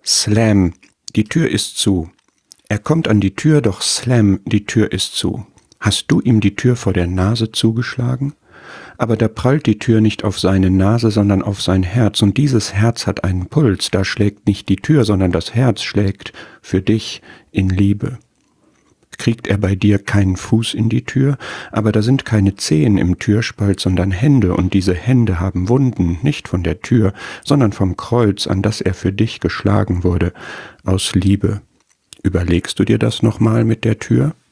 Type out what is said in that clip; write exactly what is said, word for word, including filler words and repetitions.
Slam, die Tür ist zu. Er kommt an die Tür, doch Slam, die Tür ist zu. Hast du ihm die Tür vor der Nase zugeschlagen? Aber da prallt die Tür nicht auf seine Nase, sondern auf sein Herz, und dieses Herz hat einen Puls, da schlägt nicht die Tür, sondern das Herz schlägt für dich in Liebe. Kriegt er bei dir keinen Fuß in die Tür, aber da sind keine Zehen im Türspalt, sondern Hände, und diese Hände haben Wunden, nicht von der Tür, sondern vom Kreuz, an das er für dich geschlagen wurde, aus Liebe. Überlegst du dir das nochmal mit der Tür?